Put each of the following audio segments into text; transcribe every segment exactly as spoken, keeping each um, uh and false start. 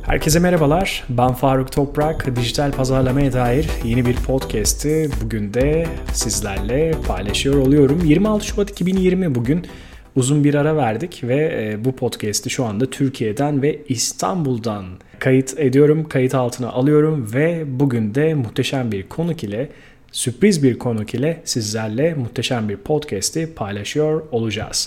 Herkese merhabalar, ben Faruk Toprak. Dijital pazarlamaya dair yeni bir podcast'i bugün de sizlerle paylaşıyor oluyorum. yirmi altı Şubat iki bin yirmi bugün uzun bir ara verdik ve bu podcast'i şu anda Türkiye'den ve İstanbul'dan kayıt ediyorum, kayıt altına alıyorum ve bugün de muhteşem bir konuk ile, sürpriz bir konuk ile sizlerle muhteşem bir podcast'i paylaşıyor olacağız.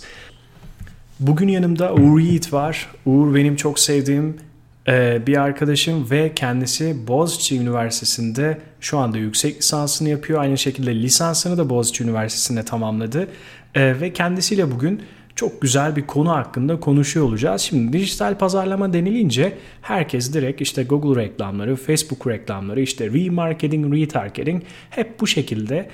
Bugün yanımda Uğur Yiğit var. Uğur benim çok sevdiğim bir arkadaşım ve kendisi Boğaziçi Üniversitesi'nde şu anda yüksek lisansını yapıyor. Aynı şekilde lisansını da Boğaziçi Üniversitesi'nde tamamladı. Ve kendisiyle bugün çok güzel bir konu hakkında konuşuyor olacağız. Şimdi dijital pazarlama denilince herkes direkt işte Google reklamları, Facebook reklamları, işte remarketing, retargeting hep bu şekilde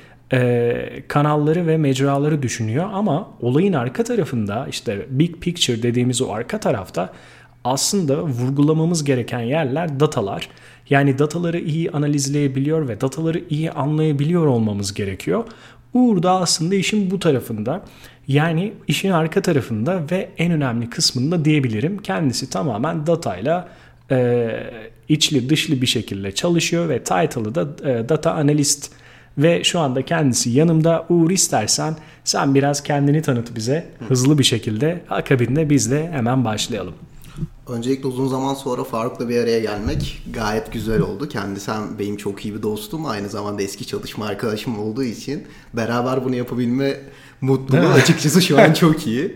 e, kanalları ve mecraları düşünüyor. Ama olayın arka tarafında işte big picture dediğimiz o arka tarafta aslında vurgulamamız gereken yerler datalar. Yani dataları iyi analizleyebiliyor ve dataları iyi anlayabiliyor olmamız gerekiyor. Uğur da aslında işin bu tarafında. Yani işin arka tarafında ve en önemli kısmında diyebilirim. Kendisi tamamen datayla e, içli dışlı bir şekilde çalışıyor ve title'ı da e, data analist. Ve şu anda kendisi yanımda. Uğur, istersen sen biraz kendini tanıt bize hızlı bir şekilde. Akabinde biz de hemen başlayalım. Öncelikle uzun zaman sonra Faruk'la bir araya gelmek gayet güzel oldu. Kendisi hem benim çok iyi bir dostum, aynı zamanda eski çalışma arkadaşım olduğu için beraber bunu yapabilme mutluluğu açıkçası şu an çok iyi.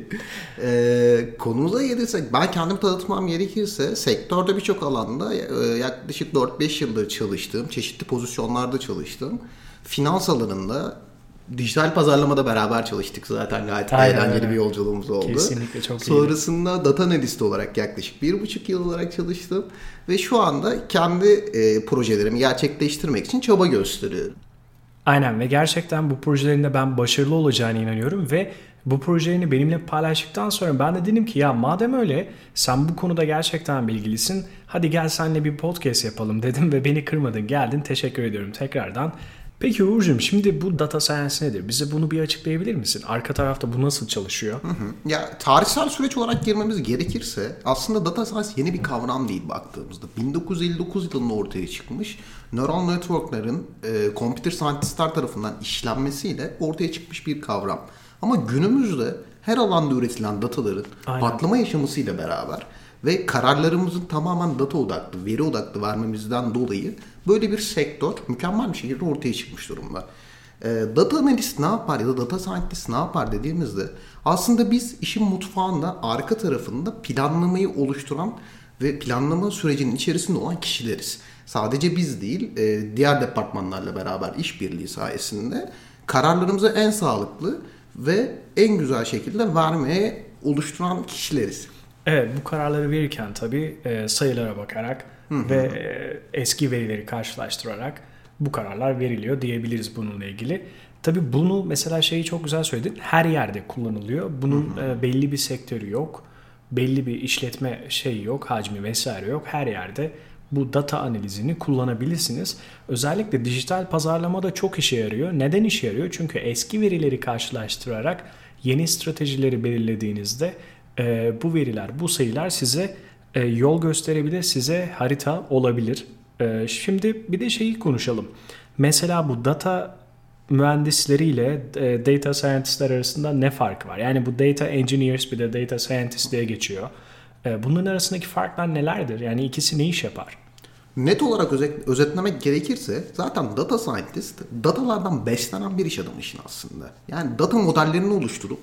Ee, konumuza gelirsek, ben kendimi tanıtmam gerekirse sektörde birçok alanda yaklaşık dört beş yıldır çalıştım. Çeşitli pozisyonlarda çalıştım. Finans alanında, dijital pazarlamada beraber çalıştık zaten, gayet Aynen, eğlenceli aynen. bir yolculuğumuz oldu. Kesinlikle çok iyi. Sonrasında data analist olarak yaklaşık bir buçuk yıl olarak çalıştım. Ve şu anda kendi e, projelerimi gerçekleştirmek için çaba gösteriyorum. Aynen ve gerçekten bu projelerinde ben başarılı olacağına inanıyorum ve bu projelerini benimle paylaştıktan sonra ben de dedim ki ya madem öyle sen bu konuda gerçekten bilgilisin, hadi gel seninle bir podcast yapalım dedim ve beni kırmadın, geldin, teşekkür ediyorum tekrardan. Peki Uğur'cum, şimdi bu data science nedir? Bize bunu bir açıklayabilir misin? Arka tarafta bu nasıl çalışıyor? Hı hı. Ya tarihsel süreç olarak girmemiz gerekirse aslında data science yeni bir kavram değil baktığımızda. bin dokuz yüz elli dokuz yılında ortaya çıkmış, neural network'ların e, computer scientistler tarafından işlenmesiyle ortaya çıkmış bir kavram. Ama günümüzde her alanda üretilen dataların Aynen. patlama yaşamasıyla beraber ve kararlarımızın tamamen data odaklı, veri odaklı vermemizden dolayı böyle bir sektör mükemmel bir şekilde ortaya çıkmış durumda. E, data analist ne yapar ya da data scientist ne yapar dediğimizde aslında biz işin mutfağında arka tarafında planlamayı oluşturan ve planlama sürecinin içerisinde olan kişileriz. Sadece biz değil, e, diğer departmanlarla beraber işbirliği sayesinde kararlarımızı en sağlıklı ve en güzel şekilde vermeye oluşturan kişileriz. Evet, bu kararları verirken tabii e, sayılara bakarak hı hı. ve e, eski verileri karşılaştırarak bu kararlar veriliyor diyebiliriz bununla ilgili. Tabii bunu mesela şeyi çok güzel söyledin, her yerde kullanılıyor. Bunun hı hı. E, belli bir sektörü yok, belli bir işletme şeyi yok, hacmi vesaire yok. Her yerde bu data analizini kullanabilirsiniz. Özellikle dijital pazarlamada çok işe yarıyor. Neden işe yarıyor? Çünkü eski verileri karşılaştırarak yeni stratejileri belirlediğinizde e, bu veriler, bu sayılar size e, yol gösterebilir, size harita olabilir. E, şimdi bir de şeyi konuşalım. Mesela bu data mühendisleriyle e, data scientistler arasında ne fark var? Yani bu data engineers bir de data scientist diye geçiyor. E, bunların arasındaki farklar nelerdir? Yani ikisi ne iş yapar? Net olarak özet, özetlemek gerekirse zaten data scientist datalardan beslenen bir iş adamı işin aslında. Yani data modellerini oluşturup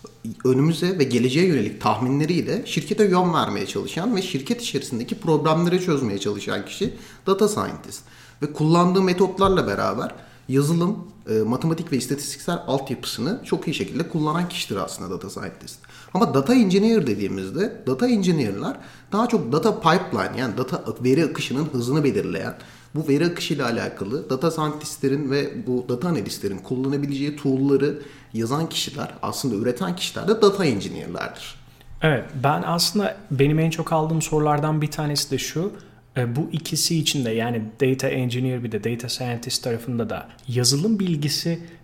önümüze ve geleceğe yönelik tahminleriyle şirkete yön vermeye çalışan ve şirket içerisindeki problemleri çözmeye çalışan kişi data scientist. Ve kullandığı metotlarla beraber yazılım, e, matematik ve istatistiksel altyapısını çok iyi şekilde kullanan kişidir aslında data scientist. Ama data engineer dediğimizde data engineer'lar daha çok data pipeline, yani data veri akışının hızını belirleyen, bu veri akışıyla alakalı data scientistlerin ve bu data analistlerin kullanabileceği tool'ları yazan kişiler, aslında üreten kişiler de data engineer'lardır. Evet, ben aslında benim en çok aldığım sorulardan bir tanesi de şu. Bu ikisi için de, yani data engineer bir de data scientist tarafında da yazılım bilgisi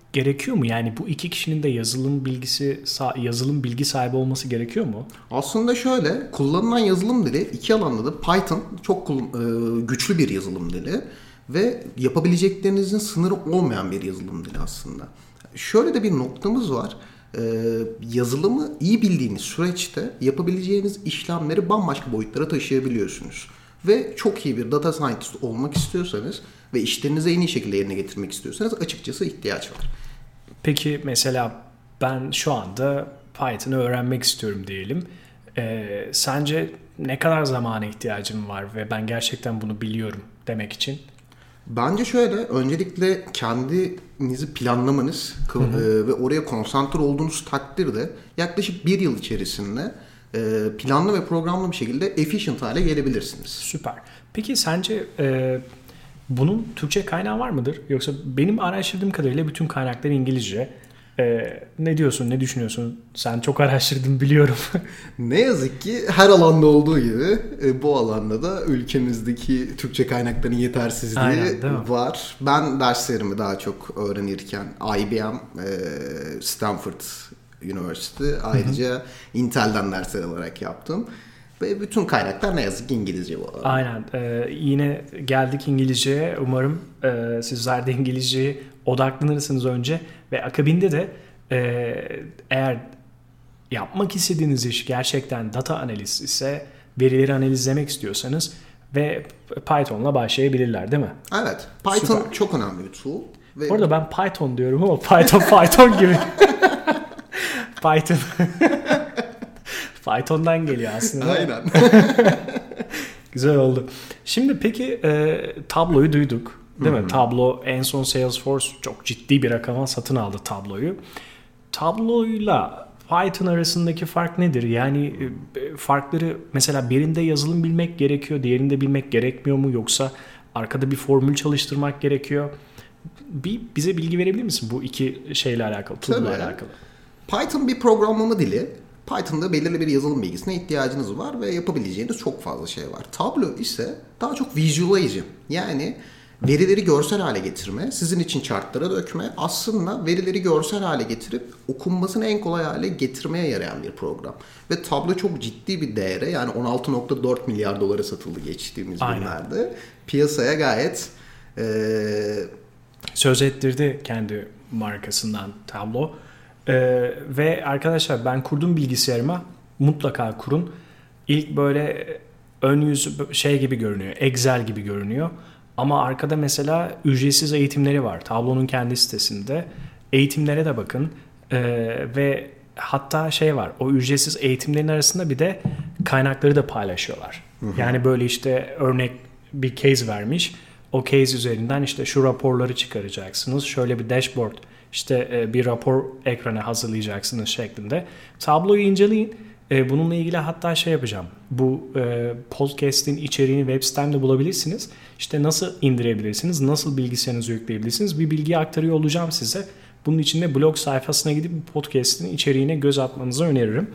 gerekiyor mu? Yani bu iki kişinin de yazılım bilgisi yazılım bilgi sahibi olması gerekiyor mu? Aslında şöyle, kullanılan yazılım dili iki alanda da Python çok güçlü bir yazılım dili ve yapabileceklerinizin sınırı olmayan bir yazılım dili aslında. Şöyle de bir noktamız var. Yazılımı iyi bildiğiniz süreçte yapabileceğiniz işlemleri bambaşka boyutlara taşıyabiliyorsunuz. Ve çok iyi bir data scientist olmak istiyorsanız ve işlerinizi en iyi şekilde yerine getirmek istiyorsanız açıkçası ihtiyaç var. Peki mesela ben şu anda Python'ı öğrenmek istiyorum diyelim. Ee, sence ne kadar zamana ihtiyacım var ve ben gerçekten bunu biliyorum demek için? Bence şöyle, öncelikle kendinizi planlamanız hı hı. ve oraya konsantre olduğunuz takdirde yaklaşık bir yıl içerisinde planlı ve programlı bir şekilde efficient hale gelebilirsiniz. Süper. Peki sence e, bunun Türkçe kaynağı var mıdır? Yoksa benim araştırdığım kadarıyla bütün kaynaklar İngilizce. E, ne diyorsun, ne düşünüyorsun? Sen çok araştırdın biliyorum. Ne yazık ki her alanda olduğu gibi bu alanda da ülkemizdeki Türkçe kaynakların yetersizliği Aynen, var. Ben derslerimi daha çok öğrenirken I B M, Stanford University, ayrıca hı hı. Intel'den dersler olarak yaptım. Ve bütün kaynaklar ne yazık ki İngilizce bu arada. Aynen. Ee, yine geldik İngilizceye. Umarım e, sizler de İngilizceye odaklanırsınız önce. Ve akabinde de e, eğer yapmak istediğiniz iş gerçekten data analiz ise, verileri analizlemek istiyorsanız ve Python'la başlayabilirler değil mi? Evet. Python Süper. Çok önemli bir tool. Ve... Orada ben Python diyorum ama Python Python gibi. Python. Python'dan geliyor aslında. Aynen. Güzel oldu. Şimdi peki e, Tableau'yu duyduk. Değil Hı-hı. mi? Tableau en son Salesforce çok ciddi bir rakama satın aldı Tableau'yu. Tableau'yla Python arasındaki fark nedir? Yani e, farkları mesela birinde yazılım bilmek gerekiyor, diğerinde bilmek gerekmiyor mu? Yoksa arkada bir formül çalıştırmak gerekiyor? Bir bize bilgi verebilir misin bu iki şeyle alakalı, tool'la alakalı? Python bir programlama dili. Python'da belirli bir yazılım bilgisine ihtiyacınız var ve yapabileceğiniz çok fazla şey var. Tableau ise daha çok visualization, yani verileri görsel hale getirme, sizin için chartlara dökme, aslında verileri görsel hale getirip okunmasını en kolay hale getirmeye yarayan bir program. Ve Tableau çok ciddi bir değere, yani on altı nokta dört milyar dolara satıldı geçtiğimiz Aynen. günlerde. Piyasaya gayet e... söz ettirdi kendi markasından Tableau. Ee, ve arkadaşlar ben kurdum bilgisayarıma, mutlaka kurun. İlk böyle ön yüz şey gibi görünüyor, Excel gibi görünüyor. Ama arkada mesela ücretsiz eğitimleri var. Tableau'nun kendi sitesinde. Eğitimlere de bakın. Ee, ve hatta şey var, o ücretsiz eğitimlerin arasında bir de kaynakları da paylaşıyorlar. Hı hı. Yani böyle işte örnek bir case vermiş. O case üzerinden işte şu raporları çıkaracaksınız. Şöyle bir dashboard, İşte bir rapor ekranı hazırlayacaksınız şeklinde. Tabloyu inceleyin. Bununla ilgili hatta şey yapacağım. Bu podcast'in içeriğini web sitemde bulabilirsiniz. İşte nasıl indirebilirsiniz, nasıl bilgisayarınıza yükleyebilirsiniz, bir bilgi aktarıyor olacağım size. Bunun için de blog sayfasına gidip bu podcast'in içeriğine göz atmanızı öneririm.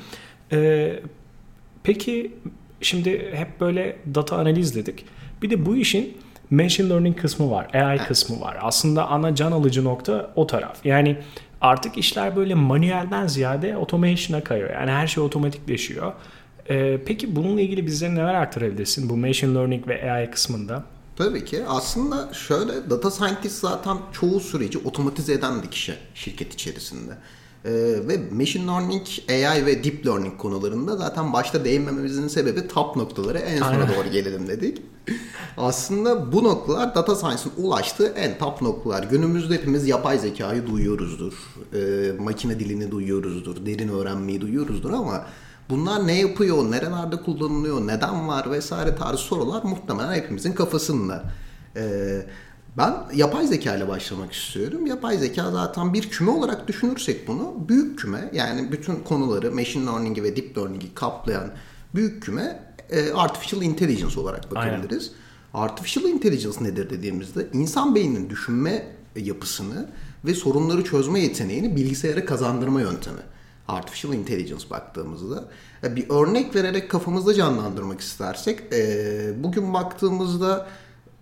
Peki şimdi hep böyle data analiz dedik. Bir de bu işin machine learning kısmı var, A I kısmı var. Aslında ana can alıcı nokta o taraf. Yani artık işler böyle manuelden ziyade automation'a kayıyor. Yani her şey otomatikleşiyor. Ee, peki bununla ilgili bize neler aktarabilirsin bu machine learning ve A I kısmında? Tabii ki. Aslında şöyle, data scientist zaten çoğu süreci otomatize eden bir kişi şirket içerisinde. Ee, ve machine learning, A I ve deep learning konularında zaten başta değinmememizin sebebi top noktalara en sona Aynen. doğru gelelim dedik. Aslında bu noktalar data science'ın ulaştığı en top noktalar. Günümüzde hepimiz yapay zekayı duyuyoruzdur. E, makine dilini duyuyoruzdur. Derin öğrenmeyi duyuyoruzdur ama bunlar ne yapıyor, nerelerde kullanılıyor, neden var vesaire tarzı sorular muhtemelen hepimizin kafasında. E, ben yapay zeka ile başlamak istiyorum. Yapay zeka zaten bir küme olarak düşünürsek bunu, büyük küme, yani bütün konuları machine learning'i ve deep learning'i kaplayan büyük küme artificial intelligence olarak bakabiliriz. Aynen. Artificial intelligence nedir dediğimizde insan beyninin düşünme yapısını ve sorunları çözme yeteneğini bilgisayara kazandırma yöntemi. Artificial intelligence baktığımızda. Bir örnek vererek kafamızda canlandırmak istersek, bugün baktığımızda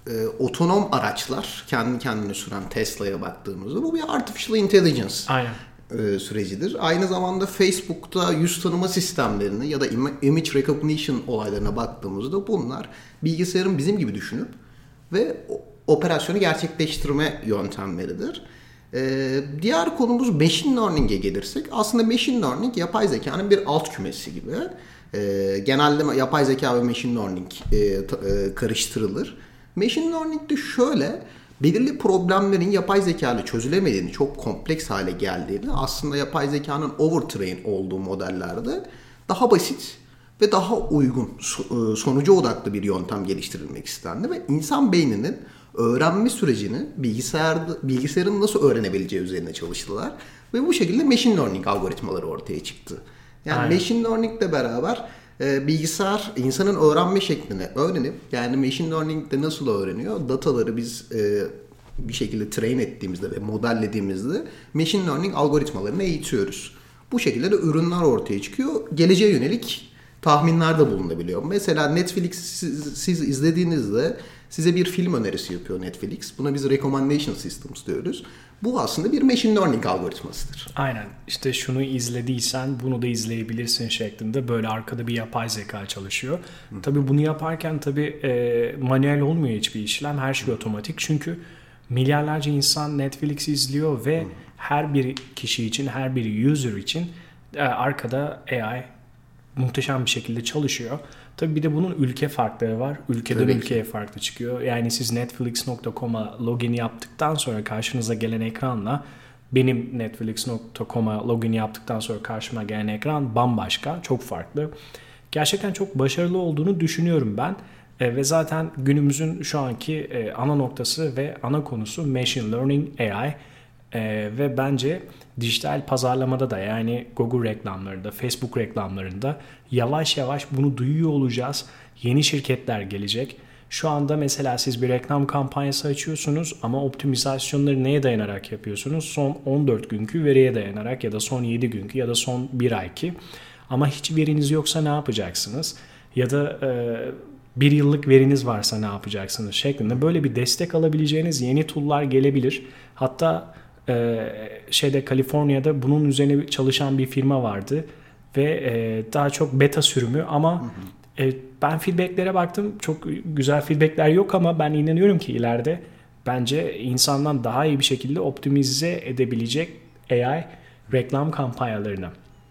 e, otonom araçlar, kendi kendine süren Tesla'ya baktığımızda bu bir artificial intelligence Aynen. E, sürecidir. Aynı zamanda Facebook'ta yüz tanıma sistemlerini ya da image recognition olaylarına baktığımızda bunlar bilgisayarın bizim gibi düşünüp ve operasyonu gerçekleştirme yöntemleridir. Ee, diğer konumuz machine learning'e gelirsek, aslında machine learning yapay zekanın bir alt kümesi gibi. Ee, genelde yapay zeka ve machine learning e, ta, e, karıştırılır. Machine learning'de şöyle, belirli problemlerin yapay zeka ile çözülemediğini, çok kompleks hale geldiğini, aslında yapay zekanın overtrain olduğu modellerde daha basit ve daha uygun, sonuca odaklı bir yöntem geliştirilmek istendi ve insan beyninin öğrenme sürecini bilgisayarda, bilgisayarın nasıl öğrenebileceği üzerine çalıştılar ve bu şekilde machine learning algoritmaları ortaya çıktı. Yani Aynen. machine learning ile beraber e, bilgisayar insanın öğrenme şeklini öğrenip, yani machine learning de nasıl öğreniyor? Dataları biz e, bir şekilde train ettiğimizde ve modellediğimizde machine learning algoritmalarını eğitiyoruz. Bu şekilde de ürünler ortaya çıkıyor. Geleceğe yönelik tahminlerde bulunabiliyor. Mesela Netflix siz, siz izlediğinizde size bir film önerisi yapıyor Netflix. Buna biz recommendation systems diyoruz. Bu aslında bir machine learning algoritmasıdır. Aynen. İşte şunu izlediysen bunu da izleyebilirsin şeklinde böyle arkada bir yapay zeka çalışıyor. Hı. Tabii bunu yaparken tabii e, manuel olmuyor hiçbir işlem. Her şey Hı. otomatik. Çünkü milyarlarca insan Netflix izliyor ve Hı. her bir kişi için, her bir user için e, arkada A I muhteşem bir şekilde çalışıyor. Tabii bir de bunun ülke farkları var. Ülkeden Tabii ülkeye ki. farklı çıkıyor. Yani siz netflix nokta com'a login yaptıktan sonra karşınıza gelen ekranla benim netflix nokta com'a login yaptıktan sonra karşıma gelen ekran bambaşka, çok farklı. Gerçekten çok başarılı olduğunu düşünüyorum ben. E, ve zaten günümüzün şu anki e, ana noktası ve ana konusu machine learning A I. E, ve bence dijital pazarlamada da, yani Google reklamlarında, Facebook reklamlarında yavaş yavaş bunu duyuyor olacağız. Yeni şirketler gelecek. Şu anda mesela siz bir reklam kampanyası açıyorsunuz ama optimizasyonları neye dayanarak yapıyorsunuz? Son on dört günkü veriye dayanarak ya da son yedi günkü ya da son bir ayki. Ama hiç veriniz yoksa ne yapacaksınız? Ya da e, bir yıllık veriniz varsa ne yapacaksınız şeklinde böyle bir destek alabileceğiniz yeni tool'lar gelebilir. Hatta Ee, şeyde Kaliforniya'da bunun üzerine çalışan bir firma vardı ve e, daha çok beta sürümü ama hı hı. E, ben feedbacklere baktım, çok güzel feedbackler yok ama ben inanıyorum ki ileride bence insandan daha iyi bir şekilde optimize edebilecek A I reklam kampanyalarını.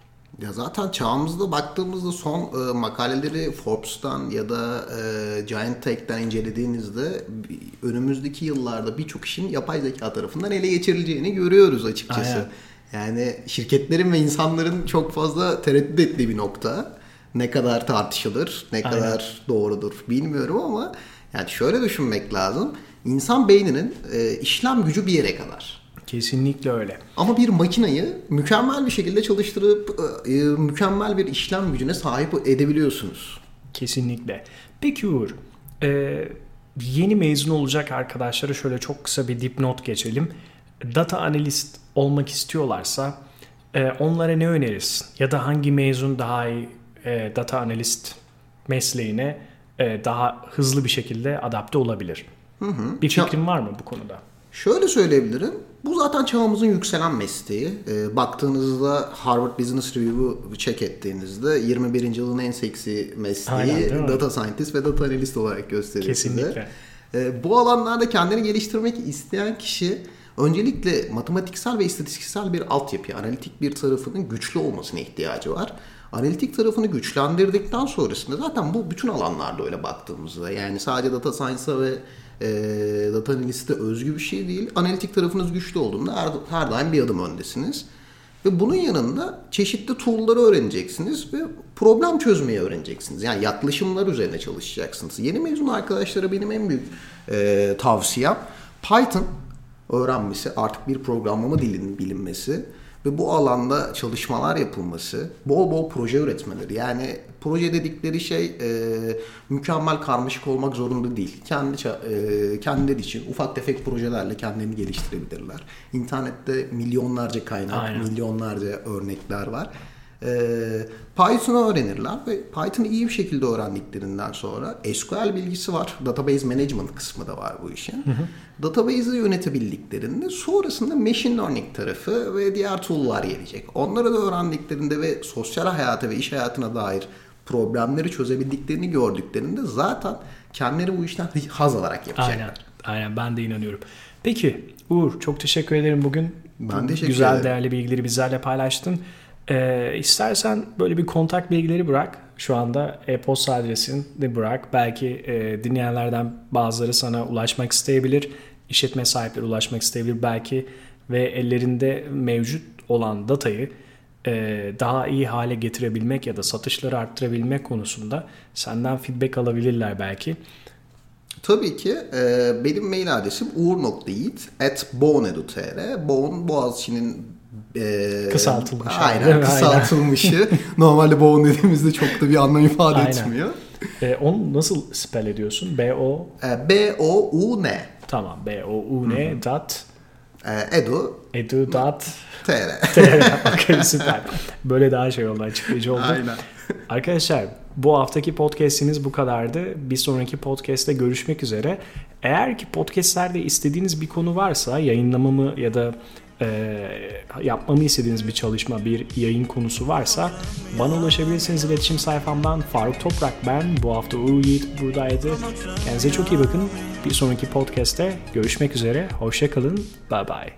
Ya zaten çağımızda baktığımızda son e, makaleleri Forbes'tan ya da e, Giant Tech'ten incelediğinizde önümüzdeki yıllarda birçok işin yapay zeka tarafından ele geçirileceğini görüyoruz açıkçası. Aynen. Yani şirketlerin ve insanların çok fazla tereddüt ettiği bir nokta. Ne kadar tartışılır, ne Aynen. kadar doğrudur bilmiyorum ama yani şöyle düşünmek lazım. İnsan beyninin e, işlem gücü bir yere kadar. Kesinlikle öyle. Ama bir makineyi mükemmel bir şekilde çalıştırıp e, mükemmel bir işlem gücüne sahip edebiliyorsunuz. Kesinlikle. Peki Uğur, e, yeni mezun olacak arkadaşlara şöyle çok kısa bir dipnot geçelim. Data analist olmak istiyorlarsa e, onlara ne önerirsin? Ya da hangi mezun daha iyi e, data analist mesleğine e, daha hızlı bir şekilde adapte olabilir? Hı hı. Bir fikrin var mı bu konuda? Şöyle söyleyebilirim. Bu zaten çağımızın yükselen mesleği. E, baktığınızda Harvard Business Review'u check ettiğinizde yirmi birinci yılın en seksi mesleği Aynen, data scientist ve data analist olarak gösteriyor. Kesinlikle. size. E, bu alanlarda kendini geliştirmek isteyen kişi öncelikle matematiksel ve istatistiksel bir altyapı, analitik bir tarafının güçlü olmasına ihtiyacı var. Analitik tarafını güçlendirdikten sonrasında zaten bu bütün alanlarda öyle baktığımızda, yani sadece data science'a ve e, data analist'e özgü bir şey değil. Analitik tarafınız güçlü olduğunda her, her daim bir adım öndesiniz. Ve bunun yanında çeşitli tool'ları öğreneceksiniz ve problem çözmeyi öğreneceksiniz. Yani yaklaşımlar üzerine çalışacaksınız. Yeni mezun arkadaşlara benim en büyük e, tavsiyem Python öğrenmesi, artık bir programlama dilinin bilinmesi ve bu alanda çalışmalar yapılması, bol bol proje üretmeleri. Yani proje dedikleri şey e, mükemmel karmaşık olmak zorunda değil. Kendi e, kendileri için ufak tefek projelerle kendilerini geliştirebilirler. İnternette milyonlarca kaynak, Aynen. milyonlarca örnekler var. E, Python'u öğrenirler ve Python'ı iyi bir şekilde öğrendiklerinden sonra S Q L bilgisi var. Database Management kısmı da var bu işin. Hı hı. Database'i yönetebildiklerinde sonrasında Machine Learning tarafı ve diğer tool'lar gelecek. Onları da öğrendiklerinde ve sosyal hayata ve iş hayatına dair problemleri çözebildiklerini gördüklerinde zaten kendileri bu işten haz alarak yapacaklar. Aynen, aynen ben de inanıyorum. Peki Uğur, çok teşekkür ederim bugün. Ben teşekkür Güzel, ederim. değerli bilgileri bizlerle paylaştın. Ee, istersen böyle bir kontak bilgileri bırak. Şu anda e-posta adresini bırak. Belki e, dinleyenlerden bazıları sana ulaşmak isteyebilir. İşletme sahipleri ulaşmak isteyebilir belki. Ve ellerinde mevcut olan datayı e, daha iyi hale getirebilmek ya da satışları arttırabilmek konusunda senden feedback alabilirler belki. Tabii ki. E, benim mail adresim uğur nokta yiğit at boğun nokta edu nokta tr. Boğun Boğaziçi'nin e, kısaltılmış. Aynen, kısaltılmışı. Normalde boğun dediğimizde çok da bir anlam ifade aynen. etmiyor. E, onu nasıl spell ediyorsun? B O E, B O U N. Tamam. B O U N dot e, edu edu dot tr. Okay, süper. Böyle daha şey oldu, açıklayıcı oldu. Aynen. Arkadaşlar, bu haftaki podcast'iniz bu kadardı. Bir sonraki podcast'te görüşmek üzere. Eğer ki podcast'lerde istediğiniz bir konu varsa, yayınlamamı ya da e, yapmamı istediğiniz bir çalışma, bir yayın konusu varsa bana ulaşabilirsiniz iletişim sayfamdan. Faruk Toprak ben. Bu hafta Uğur Yiğit buradaydı. Kendinize çok iyi bakın. Bir sonraki podcast'te görüşmek üzere. Hoşça kalın. Bye bye.